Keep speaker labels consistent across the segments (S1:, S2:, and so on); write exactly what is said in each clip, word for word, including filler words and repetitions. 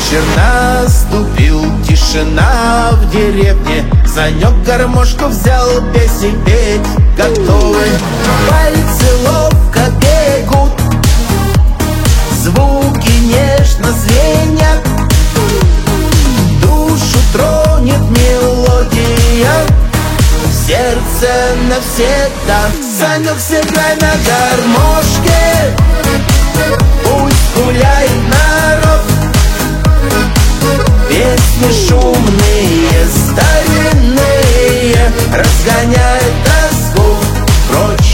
S1: Вечер наступил, тишина в деревне. Санек гармошку взял, песни петь готовы. Пальцы ловко бегут, звуки нежно звенят, душу тронет мелодия, сердце навсегда. Санек, сыграй на гармошке, пусть гуляет народ. Песни шумные, старинные, разгоняют тоску прочь.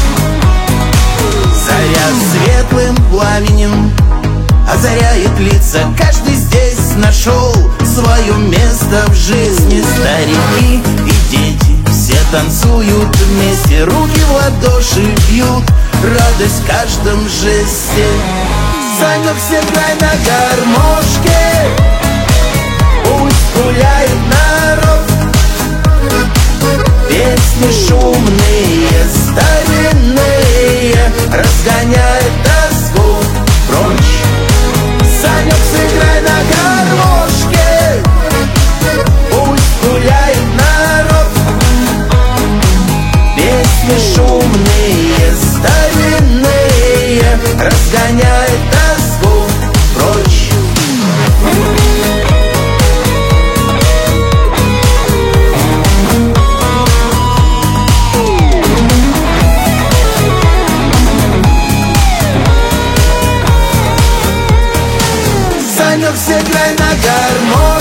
S1: Заря светлым пламенем озаряет лица. Каждый здесь нашел свое место в жизни. Старики и дети все танцуют вместе, руки в ладоши бьют, радость в каждом жесте. Санек, сыграй на гармошке, пусть гуляет народ. Песни шумные, старинные, разгоняют тоску прочь. Санек, сыграй на гармошке, пусть гуляет народ. Песни шумные, старинные, разгоняют тоску прочь. Санек, сыграй на гармошке,